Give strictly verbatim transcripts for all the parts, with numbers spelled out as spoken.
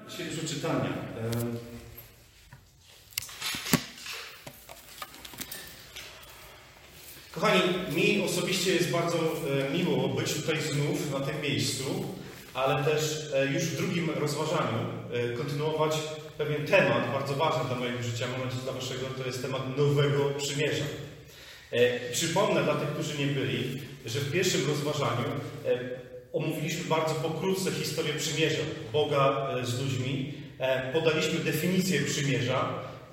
Dzisiaj dużo czytania. Kochani, mi osobiście jest bardzo miło być tutaj znów na tym miejscu, ale też już w drugim rozważaniu kontynuować pewien temat bardzo ważny dla mojego życia, mam nadzieję, dla waszego, to jest temat Nowego Przymierza. Przypomnę dla tych, którzy nie byli, że w pierwszym rozważaniu omówiliśmy bardzo pokrótce historię przymierza Boga z ludźmi. Podaliśmy definicję przymierza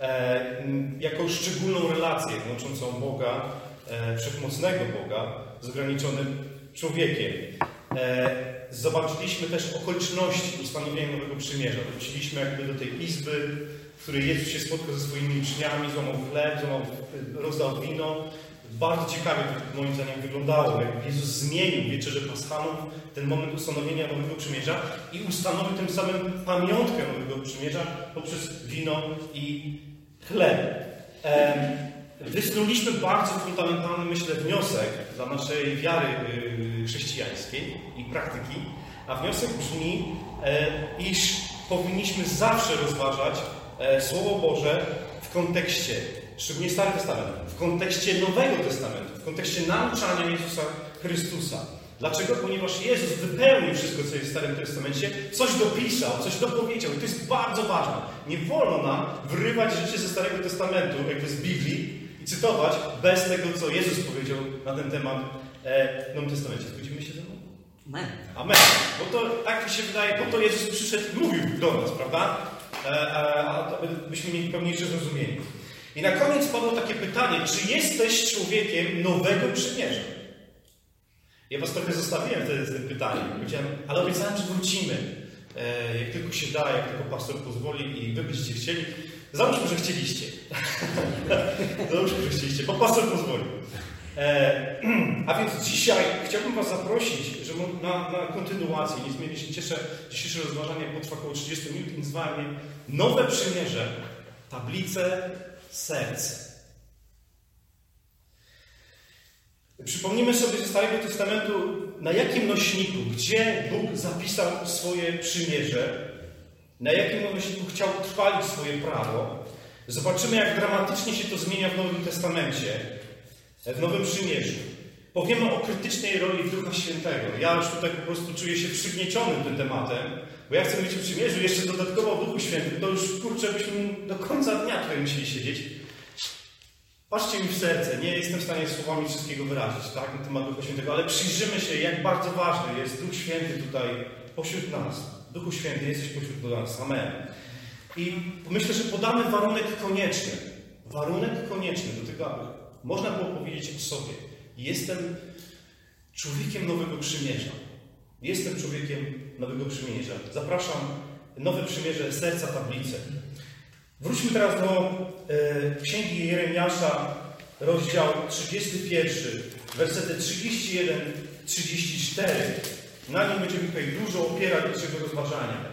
jako szczególną relację łączącą Boga, wszechmocnego Boga, z ograniczonym człowiekiem. Zobaczyliśmy też okoliczności ustanowienia Nowego Przymierza. Wróciliśmy jakby do tej izby, w której Jezus się spotkał ze swoimi uczniami, złamał chleb, złamał, rozdał wino. Bardzo ciekawie to moim zdaniem wyglądało, jak Jezus zmienił wieczerzę paschalną, ten moment ustanowienia Nowego Przymierza i ustanowił tym samym pamiątkę Nowego Przymierza poprzez wino i chleb. Wysnuliśmy bardzo fundamentalny, myślę, wniosek dla naszej wiary chrześcijańskiej i praktyki, a wniosek brzmi, iż powinniśmy zawsze rozważać Słowo Boże w kontekście, szczególnie Stary Testament, w kontekście Nowego Testamentu, w kontekście nauczania Jezusa Chrystusa. Dlaczego? Ponieważ Jezus wypełnił wszystko, co jest w Starym Testamencie, coś dopisał, coś dopowiedział. I to jest bardzo ważne. Nie wolno nam wyrywać rzeczy ze Starego Testamentu, jakby z Biblii, i cytować bez tego, co Jezus powiedział na ten temat e, w Nowym Testamencie. Zgodzimy się ze mną? Amen. Amen. Bo to, tak mi się wydaje, po to Jezus przyszedł i mówił do nas, prawda? E, e, a byśmy mieli pełniejsze zrozumienie. I na koniec padło takie pytanie, czy jesteś człowiekiem Nowego Przymierza? Ja was trochę zostawiłem wtedy z tym pytaniem. Powiedziałem, ale obiecałem, że wrócimy. E, jak tylko się da, jak tylko pastor pozwoli i wy byście chcieli. Załóżmy, że chcieliście. Załóżmy, że chcieliście, bo pastor pozwoli. E, a więc dzisiaj chciałbym was zaprosić że na, na kontynuację. Niezmiernie się cieszę. Dzisiejsze rozważanie potrwa około trzydzieści minut i nazwałem je Nowe Przymierze, tablice serc. Przypomnijmy sobie ze Starego Testamentu, na jakim nośniku, gdzie Bóg zapisał swoje przymierze, na jakim nośniku chciał utrwalić swoje prawo. Zobaczymy, jak dramatycznie się to zmienia w Nowym Testamencie, w Nowym Przymierzu. Powiemy o krytycznej roli Ducha Świętego. Ja już tutaj po prostu czuję się przygnieciony tym tematem, bo ja chcę mieć w przymierzu jeszcze dodatkowo o Duchu Świętym. To już, kurczę, byśmy do końca dnia tutaj musieli siedzieć. Patrzcie mi w serce, nie jestem w stanie słowami wszystkiego wyrazić, tak, na temat Ducha Świętego, ale przyjrzymy się, jak bardzo ważny jest Duch Święty tutaj pośród nas. Duchu Święty, jesteś pośród nas. Amen. I myślę, że podamy warunek konieczny. Warunek konieczny do tego, aby można było powiedzieć o sobie. Jestem człowiekiem Nowego Przymierza. Jestem człowiekiem Nowego Przymierza. Zapraszam, Nowe Przymierze, serca tablice. Wróćmy teraz do e, Księgi Jeremiasza, rozdział trzydziesty pierwszy, wersety trzydzieści jeden do trzydziestu czterech. Na nim będziemy tutaj dużo opierać naszego rozważania.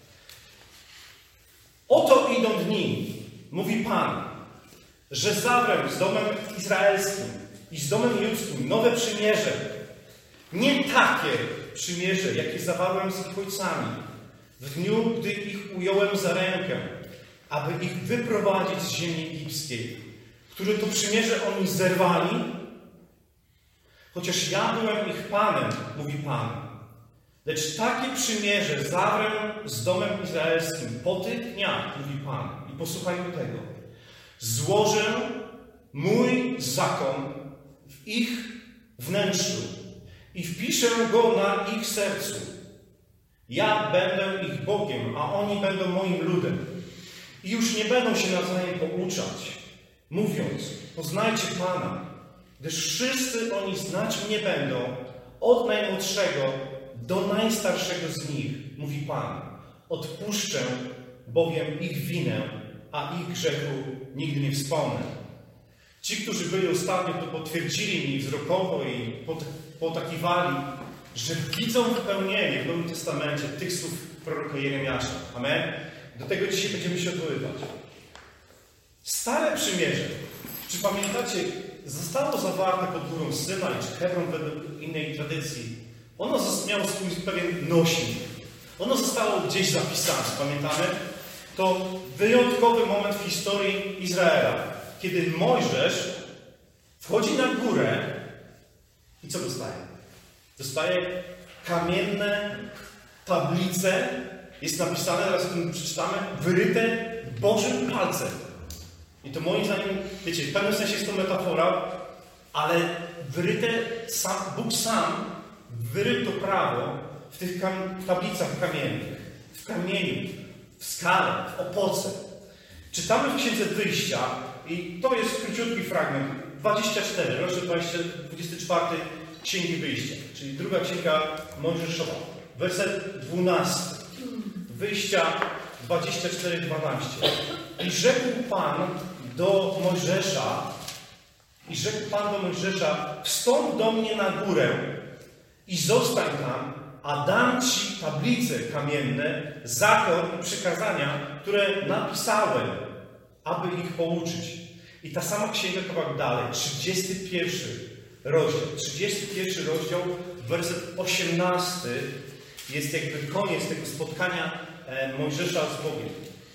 Oto idą dni, mówi Pan, że zawrę z domem izraelskim i z domem judzkim nowe przymierze. Nie takie przymierze, jakie zawarłem z ich ojcami w dniu, gdy ich ująłem za rękę, aby ich wyprowadzić z ziemi egipskiej, które to przymierze oni zerwali, chociaż ja byłem ich Panem, mówi Pan. Lecz takie przymierze zawrę z domem izraelskim po tych dniach, mówi Pan. I posłuchajmy tego. Złożę mój zakon w ich wnętrzu i wpiszę go na ich sercu. Ja będę ich Bogiem, a oni będą moim ludem. I już nie będą się nawzajem pouczać, mówiąc, poznajcie Pana, gdyż wszyscy oni znać mnie będą, od najmłodszego do najstarszego z nich, mówi Pan. Odpuszczę bowiem ich winę, a ich grzechu nigdy nie wspomnę. Ci, którzy byli ostatnio, to potwierdzili mi wzrokowo i potakiwali, że widzą wypełnienie w Nowym Testamencie tych słów proroka Jeremiasza. Amen? Do tego dzisiaj będziemy się odwoływać. Stare Przymierze, czy pamiętacie, zostało zawarte pod górą Synaj, czy Hebron według innej tradycji. Ono miało swój pewien nośnik. Ono zostało gdzieś zapisane, pamiętamy? To wyjątkowy moment w historii Izraela, kiedy Mojżesz wchodzi na górę i co dostaje? Dostaje kamienne tablice, jest napisane, teraz o tym przeczytamy, wyryte Bożym palcem. I to moim zdaniem, wiecie, w pewnym sensie jest to metafora, ale wyryte, sam, Bóg sam wyrył to prawo w tych kam- tablicach kamiennych, w kamieniu, w skale, w opoce. Czytamy w Księdze Wyjścia i to jest króciutki fragment, dwadzieścia cztery, rozdział dwudziesty czwarty Księgi Wyjścia, czyli druga księga Mojżeszowa, werset dwunasty. Wyjścia dwadzieścia cztery, dwanaście. I rzekł Pan do Mojżesza, i rzekł Pan do Mojżesza, wstąp do mnie na górę i zostań tam, a dam ci tablice kamienne, zakon i przykazania, które napisałem, aby ich pouczyć. I ta sama księga kawałek dalej, trzydziesty pierwszy rozdział, trzydziesty pierwszy rozdział, werset osiemnasty, jest jakby koniec tego spotkania Mojżesza z Bogiem.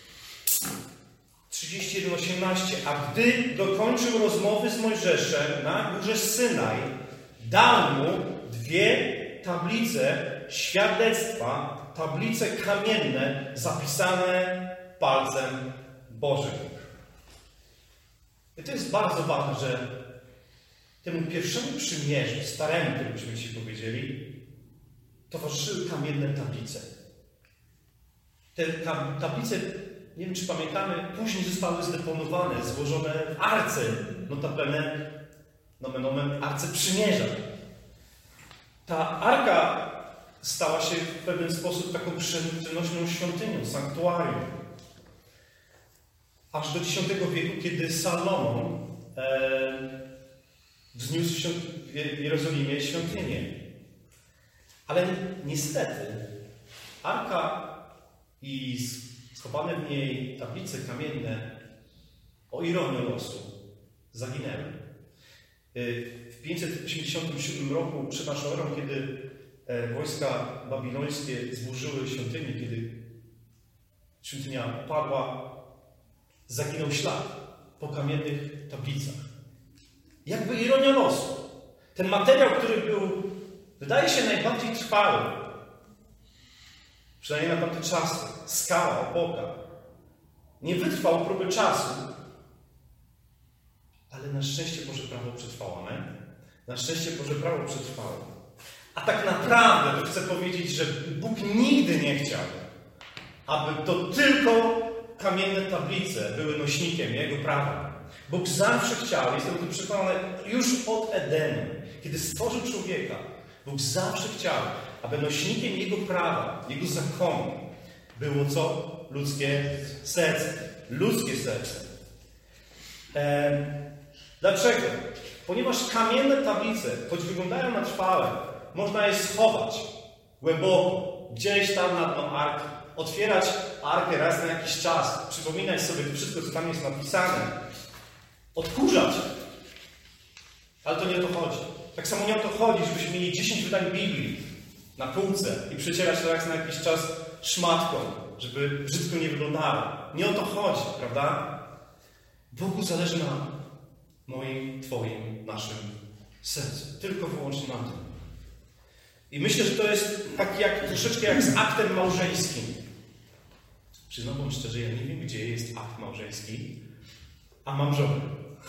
trzydzieści jeden, osiemnaście. A gdy dokończył rozmowy z Mojżeszem na górze Synaj, dał mu dwie tablice świadectwa, tablice kamienne zapisane palcem Bożym. I to jest bardzo ważne, że temu pierwszemu przymierzu, staremu, tak byśmy ci powiedzieli, towarzyszyły kamienne tablice. Te tablice, nie wiem czy pamiętamy, później zostały zdeponowane, złożone w arce, notabene, nomen omen, arce przymierza. Ta arka stała się w pewien sposób taką przenośną świątynią, sanktuarium. Aż do dziesiątego wieku, kiedy Salomon e, wzniósł w Jerozolimie świątynię. Ale niestety arka i schowane w niej tablice kamienne, o ironię losu, zaginęły. W pięćset osiemdziesiątym siódmym roku przed naszą erą, kiedy wojska babilońskie zburzyły świątynię, kiedy świątynia upadła, zaginął ślad po kamiennych tablicach. Jakby ironia losu. Ten materiał, który był, wydaje się, najbardziej trwały, przynajmniej na tamte czasy, skała, opoka, nie wytrwał próby czasu, ale na szczęście Boże prawo przetrwało. Amen? Na szczęście Boże prawo przetrwało. A tak naprawdę to chcę powiedzieć, że Bóg nigdy nie chciał, aby to tylko kamienne tablice były nośnikiem Jego prawa. Bóg zawsze chciał, jestem o tym przekonany, już od Edenu, kiedy stworzył człowieka, Bóg zawsze chciał, aby nośnikiem Jego prawa, Jego zakonu było co? Ludzkie serce. Ludzkie serce. Ehm, dlaczego? Ponieważ kamienne tablice, choć wyglądają na trwałe, można je schować głęboko, gdzieś tam na dno arki, otwierać arkę raz na jakiś czas, przypominać sobie to wszystko, co tam jest napisane, odkurzać. Ale to nie o to chodzi. Tak samo nie o to chodzi, żebyśmy mieli dziesięć wydań Biblii na półce i przecierać to raz na jakiś czas szmatką, żeby brzydko nie wyglądało. Nie o to chodzi, prawda? Bogu zależy na moim, Twoim, naszym sercu. Tylko wyłącznie na tym. I myślę, że to jest tak jak, troszeczkę jak z aktem małżeńskim. Przyznam wam szczerze, ja nie wiem, gdzie jest akt małżeński, a mam żonę.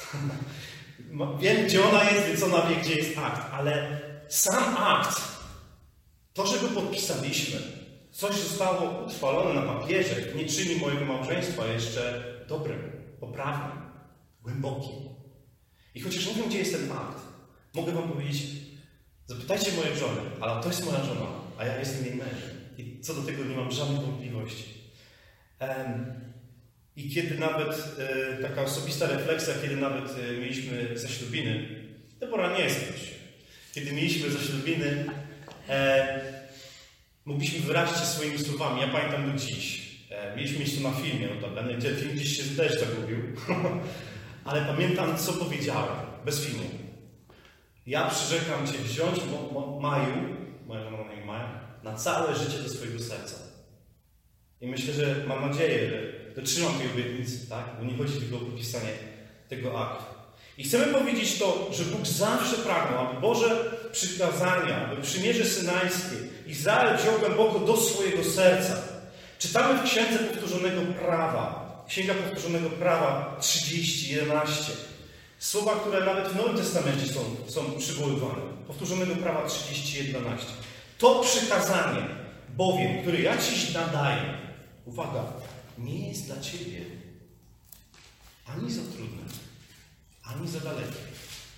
Wiem, gdzie ona jest, więc ona wie, gdzie jest akt. Ale sam akt, to, że go podpisaliśmy, coś zostało utrwalone na papierze, nie czyni mojego małżeństwa jeszcze dobrym, poprawnym, głębokim. I chociaż nie wiem, gdzie jest ten akt, mogę wam powiedzieć, zapytajcie mojej żony, ale to jest moja żona, a ja jestem jej mężem. I co do tego nie mam żadnych wątpliwości. Um, I kiedy nawet e, taka osobista refleksja, kiedy nawet e, mieliśmy zaślubiny, Debora nie jest się. Kiedy mieliśmy zaślubiny, e, mogliśmy wyrazić się swoimi słowami. Ja pamiętam do dziś. E, mieliśmy mieć to na filmie, notabene, gdzie film gdzieś się też zagubił. Ale pamiętam, co powiedziałem, bez filmu. Ja przyrzekam Cię wziąć w Maju, moja żona ma na imię Maja, na całe życie do swojego serca. I myślę, że mam nadzieję, że dotrzymam tej obietnicy, tak? Bo nie chodzi tylko o podpisanie tego aktu. I chcemy powiedzieć to, że Bóg zawsze pragnął, aby Boże przykazania, aby przymierze synajskie Izrael wziął głęboko do swojego serca. Czytamy w Księdze Powtórzonego Prawa, Księga Powtórzonego Prawa trzydzieści, jedenaście. Słowa, które nawet w Nowym Testamencie są, są przywoływane. Powtórzonego Prawa trzydzieści, jedenaście. To przykazanie bowiem, które ja Ci nadaję, uwaga, nie jest dla Ciebie ani za trudne, ani za dalekie.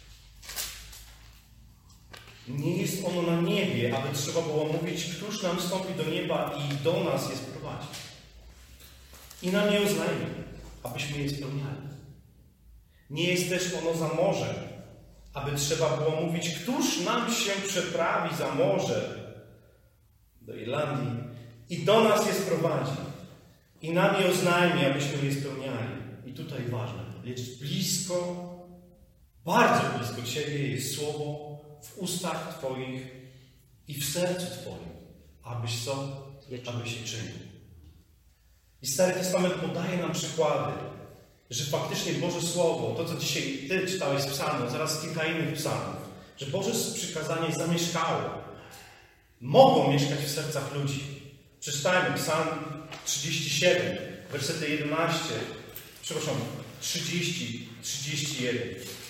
Nie jest ono na niebie, aby trzeba było mówić, któż nam wstąpi do nieba i do nas je sprowadzi. I nam nie oznajmi, abyśmy je spełniali. Nie jest też ono za morzem, aby trzeba było mówić, któż nam się przeprawi za morze do Irlandii i do nas je sprowadzi. I nam je oznajmi, abyśmy je spełniali. I tutaj ważne, lecz blisko, bardzo blisko Ciebie jest słowo w ustach Twoich i w sercu Twoim, abyś co? Abyś je czynił. I Stary Testament podaje nam przykłady, że faktycznie Boże Słowo, to co dzisiaj Ty czytałeś z psalmu, zaraz kilka innych psalmów, że Boże przykazanie zamieszkało. Mogą mieszkać w sercach ludzi. Przeczytajmy Psalm trzydzieści siedem, wersety jedenaście, przepraszam, trzydzieści, trzydzieści jeden.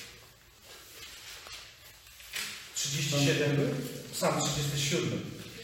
trzydzieści siedem, Psalm trzydziesty siódmy.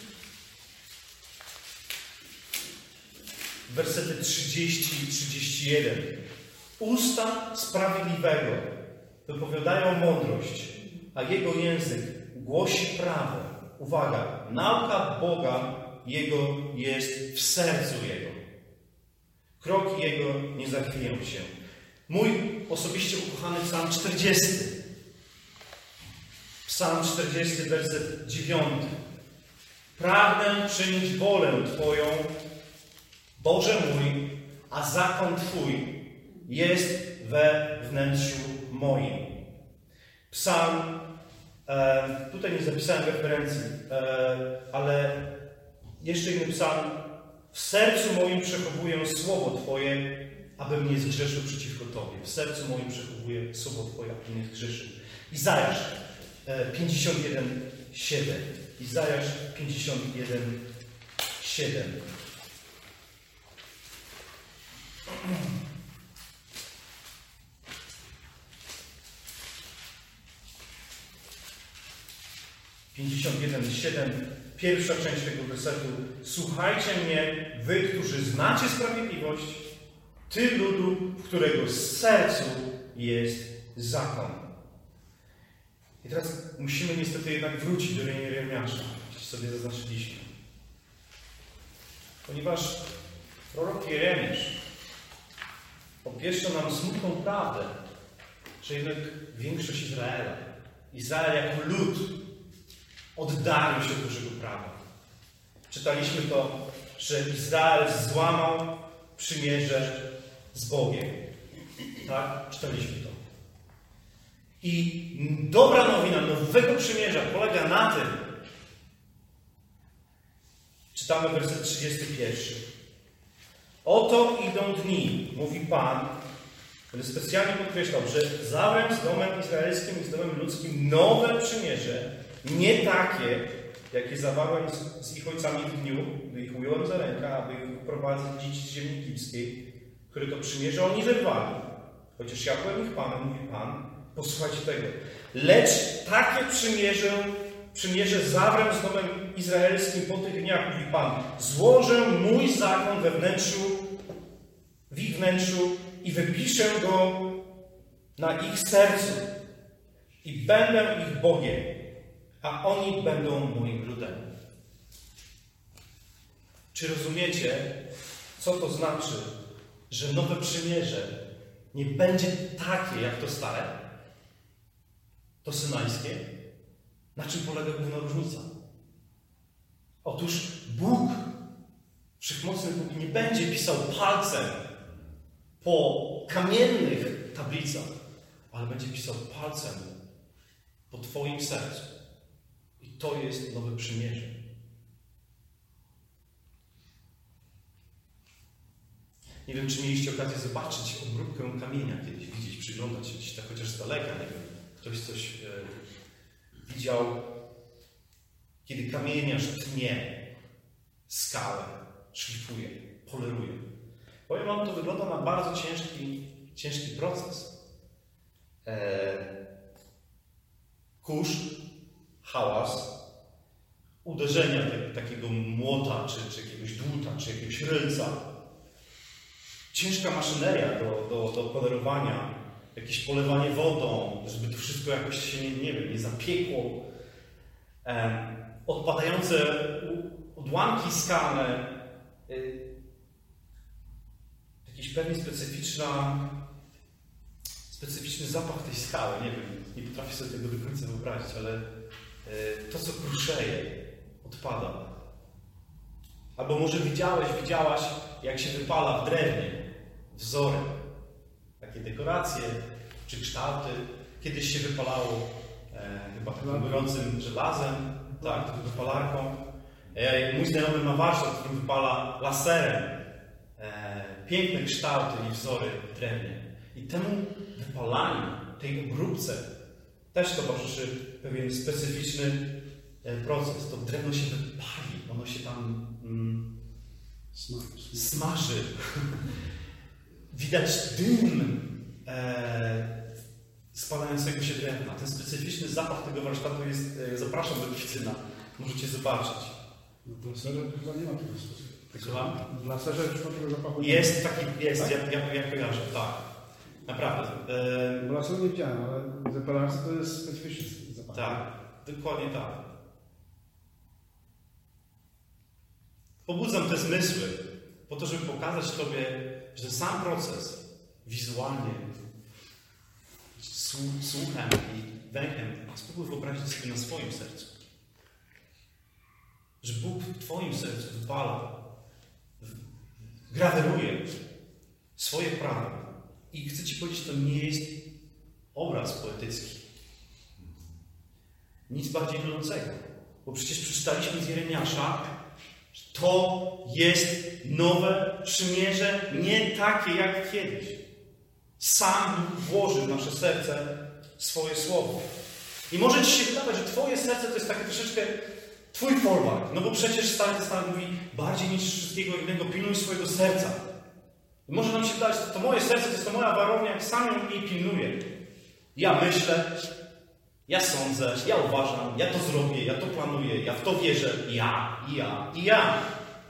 Wersety trzydzieści, trzydzieści jeden. Usta sprawiedliwego wypowiadają mądrość, a jego język głosi prawo. Uwaga, nauka Boga Jego jest w sercu Jego. Kroki Jego nie zachwieją się. Mój osobiście ukochany Psalm czterdziesty. Psalm czterdziesty, werset dziewiąty. Pragnę czynić wolę Twoją, Boże mój, a zakon Twój jest we wnętrzu moim. Psalm, e, tutaj nie zapisałem referencji, e, ale jeszcze inny psalm. W sercu moim przechowuję słowo Twoje, abym nie zgrzeszył przeciwko Tobie. W sercu moim przechowuję słowo Twoje, abym nie zgrzeszył. Izajasz e, pięćdziesiąt jeden, siedem. Izajasz pięćdziesiąt jeden, siedem. pięćdziesiąt jeden, siedem, pierwsza część tego wersetu. Słuchajcie mnie, wy, którzy znacie sprawiedliwość, ty ludu, w którego sercu jest zakon. I teraz musimy niestety jednak wrócić do Jeremiasza, jak sobie zaznaczyliśmy. Ponieważ prorok Jeremiasz obwieszcza nam smutną prawdę, że jednak większość Izraela, Izrael jako lud, oddalił się od Bożego prawa. Czytaliśmy to, że Izrael złamał przymierze z Bogiem. Tak? Czytaliśmy to. I dobra nowina nowego przymierza polega na tym, czytamy werset trzydziesty pierwszy. Oto idą dni, mówi Pan, który specjalnie podkreślał, że zawrę z domem izraelskim i z domem ludzkim nowe przymierze, nie takie, jakie zawarłem z, z ich ojcami w dniu, gdy ich ująłem za rękę, aby ich wyprowadzić z ziemi egipskiej, które to przymierze oni zerwali. Chociaż ja byłem ich Panem, mówi Pan, posłuchajcie tego. Lecz takie przymierze, przymierze zawrę z domem izraelskim po tych dniach, mówi Pan. Złożę mój zakon we wnętrzu, w ich wnętrzu i wypiszę go na ich sercu i będę ich Bogiem, a oni będą moim ludem. Czy rozumiecie, co to znaczy, że nowe przymierze nie będzie takie jak to stare? To synajskie? Na czym polega główna różnica? Otóż Bóg, Wszechmocny Bóg, nie będzie pisał palcem po kamiennych tablicach, ale będzie pisał palcem po Twoim sercu. I to jest nowe przymierze. Nie wiem, czy mieliście okazję zobaczyć obróbkę kamienia kiedyś, widzieć, przyglądać się gdzieś tak chociaż z daleka, nie wiem, ktoś coś e, widział, kiedy kamieniarz tnie skałę, szlifuje, poleruje. Powiem wam, to wygląda na bardzo ciężki, ciężki proces. E, kurz, hałas, uderzenia tak, takiego młota, czy, czy jakiegoś dłuta, czy jakiegoś rylca. Ciężka maszyneria do, do, do polerowania, jakieś polewanie wodą, żeby to wszystko jakoś się, nie, nie wiem, nie zapiekło. E, odpadające odłamki skalne, e, jakiś pewnie specyficzna, specyficzny zapach tej skały, nie wiem, nie potrafię sobie tego do końca wyobrazić, ale e, to, co kruszeje, odpada. Albo może widziałeś, widziałaś, jak się wypala w drewnie wzory, takie dekoracje czy kształty. Kiedyś się wypalało e, chyba takim gorącym żelazem, tak, taką wypalarką. E, mój znajomy ma warsztat, który wypala laserem e, piękne kształty i wzory w drewnie. I temu wypalaniu, tej obróbce też towarzyszy pewien specyficzny proces. To drewno się wypali, ono się tam mm, smaży. smaży. Widać dym e, spalającego się drewna. Ten specyficzny zapach tego warsztatu jest, e, zapraszam do Kwicyna. Możecie zobaczyć. No w laserze chyba nie ma tego Słucham? W laserze już ma tego zapachu. Jest taki, jest, tak? ja, ja, ja kojarzę, tak. Naprawdę. E, Bo laseru nie widziałem, ale w depelarce to jest specyficzny zapach. Tak, dokładnie tak. Pobudzam te zmysły po to, żeby pokazać Tobie, że sam proces wizualnie, słuchem i węchem, spróbuj wyobrazić sobie na swoim sercu. Że Bóg w Twoim sercu wypala, graweruje swoje prawo. I chcę Ci powiedzieć, to nie jest obraz poetycki. Nic bardziej mylącego. Bo przecież przeczytaliśmy z Jeremiasza, że to jest nowe przymierze, nie takie jak kiedyś. Sam Bóg włożył w nasze serce swoje słowo. I może Ci się wydawać, że Twoje serce to jest takie troszeczkę Twój folwark. No bo przecież Stary Testament mówi, bardziej niż wszystkiego innego pilnuj swojego serca. I może nam się wydawać, że to moje serce to jest to moja warownia, jak sam ją jej pilnuję. Ja myślę, ja sądzę, ja uważam, ja to zrobię, ja to planuję, ja w to wierzę. Ja, i ja, i ja.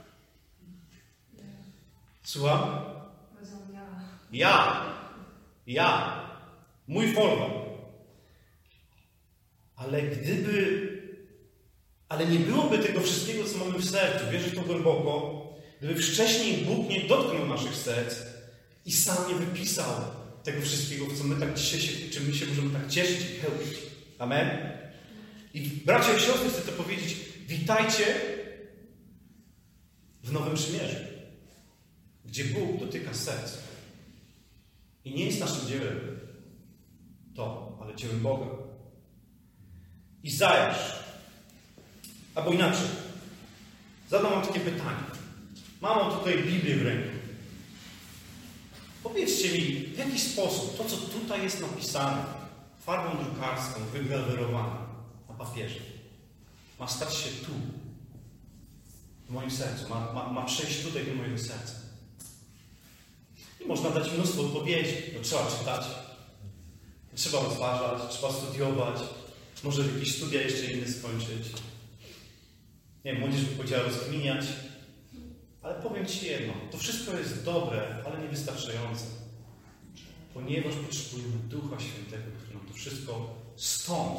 Słucham? Ja. Ja. Mój folwark. Ale gdyby... Ale nie byłoby tego wszystkiego, co mamy w sercu, wierzę w to głęboko, gdyby wcześniej Bóg nie dotknął naszych serc i sam nie wypisał tego wszystkiego, w co my tak dzisiaj się, czym my się możemy tak cieszyć i chełpić. Amen? I bracia i siostry, chcę to powiedzieć, witajcie w Nowym Przymierzu, gdzie Bóg dotyka serc. I nie jest naszym dziełem to, ale dziełem Boga. Izajasz. Albo inaczej. Zadam wam takie pytanie. Mam tutaj Biblię w ręku. Powiedzcie mi, w jaki sposób to, co tutaj jest napisane, farbą drukarską, wygrawerowane na papierze, ma stać się tu, w moim sercu, ma, ma, ma przejść tutaj do mojego serca. I można dać mnóstwo odpowiedzi. No, trzeba czytać, trzeba rozważać, trzeba studiować, może jakieś studia jeszcze inne skończyć. Nie wiem, młodzież by powiedziała rozkminiać. Ale powiem Ci jedno, to wszystko jest dobre, ale niewystarczające. Ponieważ potrzebujemy Ducha Świętego, który nam to wszystko stąd,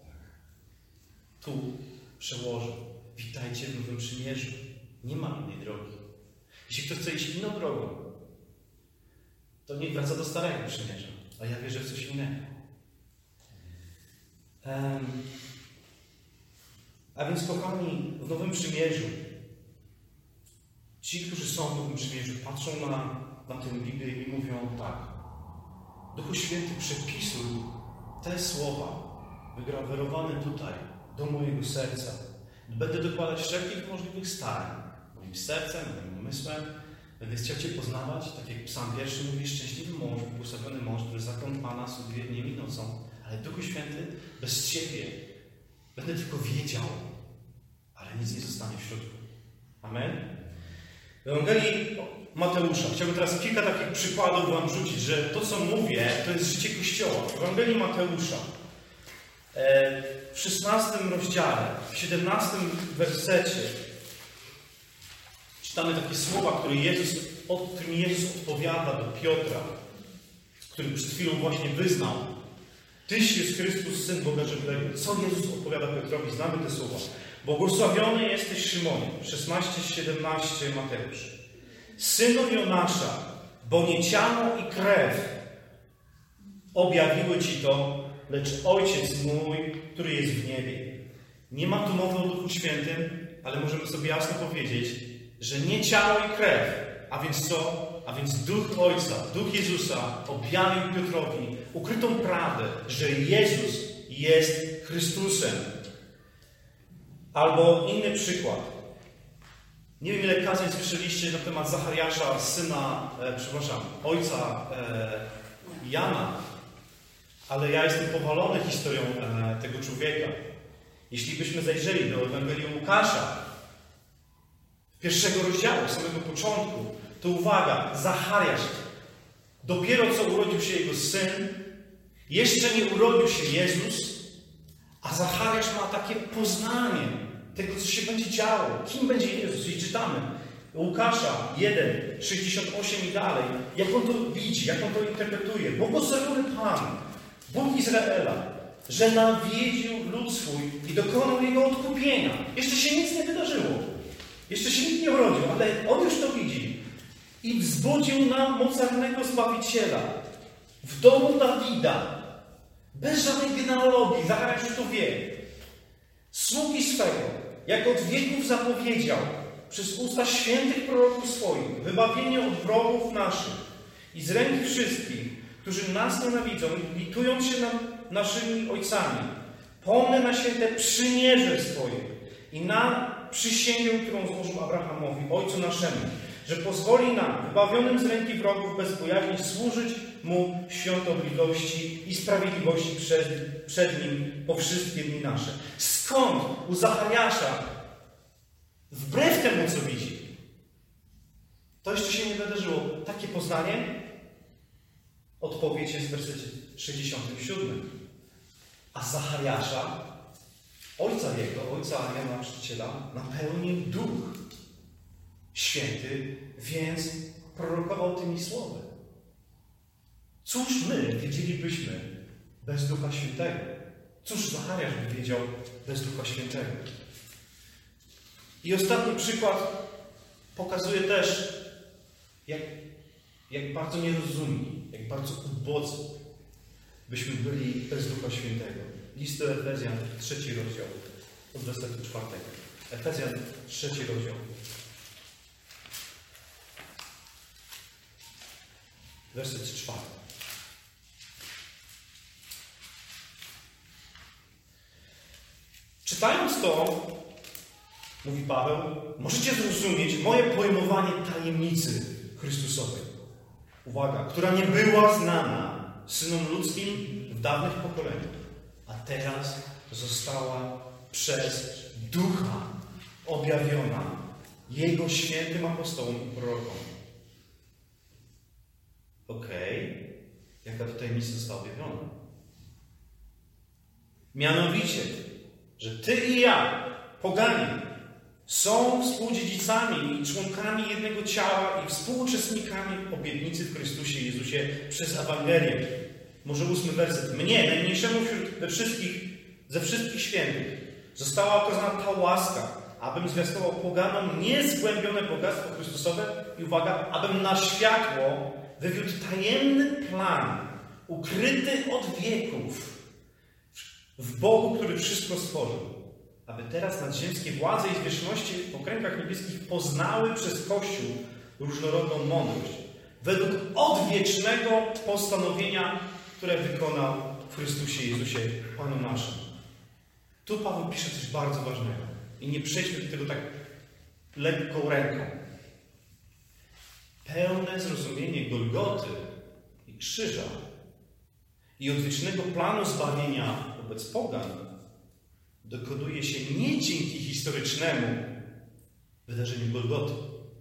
tu przełoży. Witajcie w Nowym Przymierzu. Nie ma innej drogi. Jeśli ktoś chce iść inną drogą, to niech wraca do Starego Przymierza. A ja wierzę w coś innego. Um, a więc, kochani, w Nowym Przymierzu ci, którzy są w Nowym Przymierzu, patrzą na, na tę Biblię i mówią tak. Duchu Święty, przepisuj te słowa wygrawerowane tutaj, do mojego serca. Będę dokładać wszelkich możliwych starań, moim sercem, moim umysłem, Będę chciał Cię poznawać, tak jak Psalm pierwszy mówi, szczęśliwy mąż, błogosławiony mąż, który zakon Pana studuje dniem i nocą. Ale Duchu Święty, bez Ciebie będę tylko wiedział, ale nic nie zostanie w środku. Amen? W Ewangelii Mateusza. Chciałbym teraz kilka takich przykładów Wam rzucić, że to, co mówię, to jest życie Kościoła. W Ewangelii Mateusza w szesnastym rozdziale, w siedemnastym wersecie czytamy takie słowa, które Jezus, od którym Jezus odpowiada do Piotra, który przed chwilą właśnie wyznał: Tyś jest Chrystus, Syn Boga żywego. Co Jezus odpowiada Piotrowi? Znamy te słowa. Błogosławiony jesteś, Szymonie. szesnaście siedemnaście Mateusz. Synu Jonasza, bo nie ciało i krew objawiły Ci to, lecz Ojciec mój, który jest w niebie. Nie ma tu mowy o Duchu Świętym, ale możemy sobie jasno powiedzieć, że nie ciało i krew, a więc co? A więc Duch Ojca, Duch Jezusa objawił Piotrowi ukrytą prawdę, że Jezus jest Chrystusem. Albo inny przykład. Nie wiem, ile kazań słyszeliście na temat Zachariasza, syna, e, przepraszam, ojca e, Jana, ale ja jestem powalony historią e, tego człowieka. Jeśli byśmy zajrzeli do Ewangelii Łukasza, pierwszego rozdziału, samego początku, to uwaga, Zachariasz, dopiero co urodził się jego syn, jeszcze nie urodził się Jezus, a Zachariasz ma takie poznanie tego, co się będzie działo, kim będzie Jezus. I czytamy Łukasza jeden, sześćdziesiąt osiem i dalej, jak on to widzi, jak on to interpretuje. Błogosławiony Pan, Bóg Izraela, że nawiedził lud swój i dokonał jego odkupienia. Jeszcze się nic nie wydarzyło. Jeszcze się nikt nie urodził, ale on już to widzi. I wzbudził nam mocarnego Zbawiciela w domu Dawida. Bez żadnej genealogii, Zachariasz już to wie. Sługi swego, jak od wieków zapowiedział przez usta świętych proroków swoich, wybawienie od wrogów naszych i z ręki wszystkich, którzy nas nienawidzą, litują się nad naszymi ojcami. Pomnę na święte przymierze swoje i na przysięgę, którą złożył Abrahamowi, ojcu naszemu, że pozwoli nam, wybawionym z ręki wrogów, bez bojaźni służyć Mu w świątobliwości i sprawiedliwości przed, przed Nim po wszystkie dni nasze. Skąd u Zachariasza, wbrew temu, co widzi, to jeszcze się nie wydarzyło, takie poznanie? Odpowiedź jest w wersecie sześćdziesiątym siódmym. A Zachariasza, ojca jego, ojca Jana Chrzciciela, napełnił Duch Święty, więc prorokował tymi słowy. Cóż my wiedzielibyśmy bez Ducha Świętego? Cóż Zachariasz by wiedział bez Ducha Świętego? I ostatni przykład pokazuje też, jak, jak bardzo nierozumni, jak bardzo ubodzy byśmy byli bez Ducha Świętego. List do Efezjan, trzeci rozdział, od wersetu czwartego. Efezjan, trzeci rozdział. Werset czwarty. Czytając to, mówi Paweł, możecie zrozumieć moje pojmowanie tajemnicy Chrystusowej. Uwaga, która nie była znana synom ludzkim w dawnych pokoleniach, a teraz została przez Ducha objawiona Jego świętym apostołom i prorokom. Okej, okay. Jaka to tajemnica została objawiona? Mianowicie, że Ty i ja, pogani, są współdziedzicami i członkami jednego ciała i współuczestnikami obietnicy w Chrystusie Jezusie przez Ewangelię. Może ósmy werset. Mnie, najmniejszemu wśród we wszystkich, ze wszystkich świętych, została okazana ta łaska, abym zwiastował poganom niezgłębione bogactwo Chrystusowe i uwaga, abym na światło wywiódł tajemny plan, ukryty od wieków w Bogu, który wszystko stworzył, aby teraz nadziemskie władze i zwierzchności w okręgach niebieskich poznały przez Kościół różnorodną mądrość, według odwiecznego postanowienia, które wykonał w Chrystusie Jezusie, Panu naszym. Tu Paweł pisze coś bardzo ważnego i nie przejdźmy do tego tak lekką ręką. pełne zrozumienie Golgoty i krzyża i odwiecznego planu zbawienia wobec pogan dokonuje się nie dzięki historycznemu wydarzeniu Golgoty,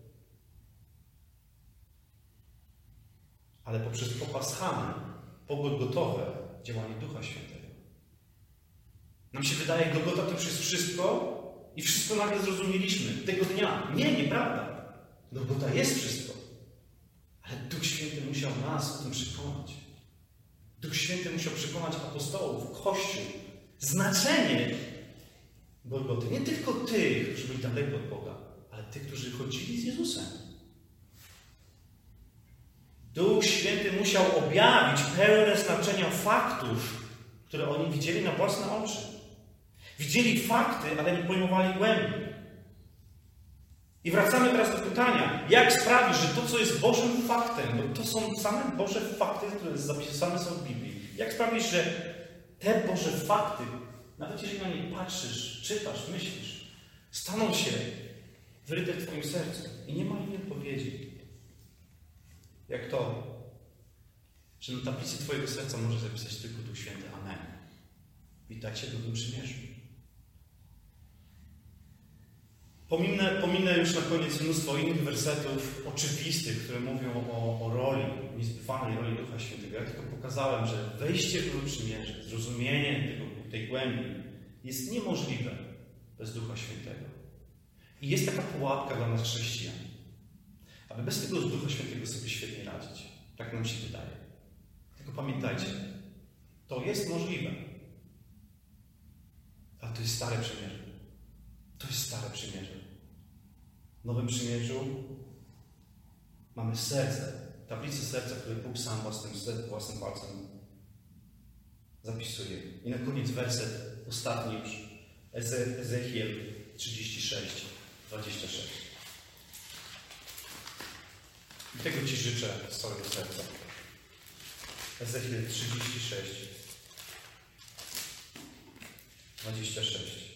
ale poprzez popaschane, pogolgotowe działanie Ducha Świętego. Nam się wydaje, Golgota to już jest wszystko i wszystko nagle zrozumieliśmy tego dnia. Nie, nieprawda. Golgota jest wszystko. Ale Duch Święty musiał nas o tym przekonać. Duch Święty musiał przekonać apostołów, Kościół, znaczenie Golgoty. Nie tylko tych, którzy byli daleko od Boga, ale tych, którzy chodzili z Jezusem. Duch Święty musiał objawić pełne znaczenia faktów, które oni widzieli na własne oczy. Widzieli fakty, ale nie pojmowali głębi. I wracamy teraz do pytania, jak sprawić, że to, co jest Bożym faktem, bo to są same Boże fakty, które zapisane są w Biblii. Jak sprawić, że te Boże fakty, nawet jeżeli na nie patrzysz, czytasz, myślisz, staną się wryte w Twoim sercu i nie ma innej odpowiedzi. Jak to, że na tablicy Twojego serca może zapisać tylko Duch Święty. Amen. Witajcie w Nowym Przymierzu. Pominę, pominę już na koniec mnóstwo innych wersetów oczywistych, które mówią o, o roli, niezbywanej roli Ducha Świętego. Ja tylko pokazałem, że wejście w Nowe Przymierze, zrozumienie tego, tej głębi jest niemożliwe bez Ducha Świętego. I jest taka pułapka dla nas chrześcijan, aby bez tego Ducha Świętego sobie świetnie radzić. Tak nam się wydaje. Tylko pamiętajcie, to jest możliwe. Ale to jest stare przymierze. To jest stare przymierze. W Nowym Przymierzu mamy serce, tablicę serca, które Bóg sam własnym, własnym palcem zapisuje. I na koniec werset ostatni już. Eze, Ezechiel trzydzieści sześć, dwadzieścia sześć. I tego Ci życzę z całego serca. Ezechiel trzydzieści sześć, dwadzieścia sześć.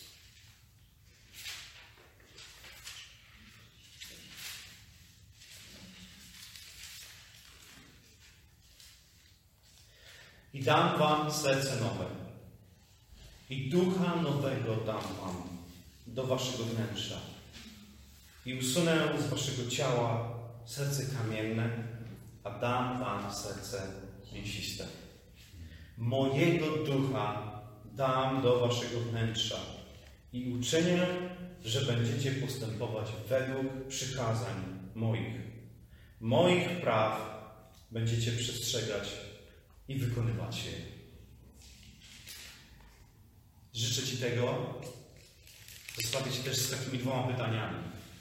I dam wam serce nowe. I ducha nowego dam wam do waszego wnętrza. I usunę z waszego ciała serce kamienne, a dam wam serce mięsiste. Mojego ducha dam do waszego wnętrza i uczynię, że będziecie postępować według przykazań moich. Moich praw będziecie przestrzegać i wykonywać je. Życzę Ci tego. Zostawię Ci też z takimi dwoma pytaniami.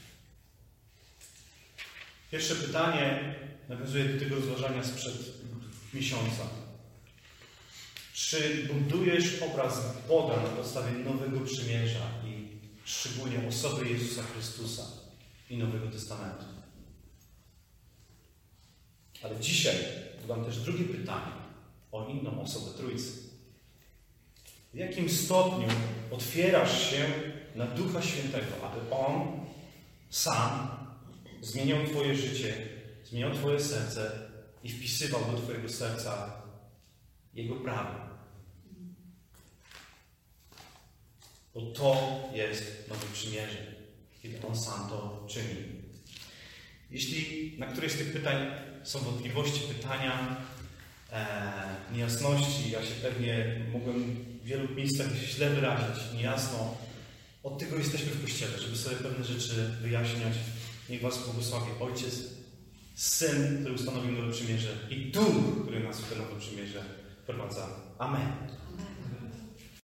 Pierwsze pytanie nawiązuje do tego rozważania sprzed miesiąca. Czy budujesz obraz Boga na podstawie Nowego Przymierza i szczególnie osoby Jezusa Chrystusa i Nowego Testamentu? Ale dzisiaj dodam też drugie pytanie o inną osobę Trójcy. W jakim stopniu otwierasz się na Ducha Świętego, aby On sam zmieniał Twoje życie, zmieniał Twoje serce i wpisywał do Twojego serca Jego prawo. Bo to jest Nowe Przymierze, kiedy On sam to czyni. Jeśli na któreś z tych pytań są wątpliwości, pytania, e, niejasności, ja się pewnie mogłem w wielu miejscach źle wyrazić, niejasno. Od tego jesteśmy w Kościele, żeby sobie pewne rzeczy wyjaśniać. Niech Was błogosławi Ojciec, Syn, który ustanowił Nowe Przymierze i Duch, który nas w to Nowe Przymierze wprowadza. Amen.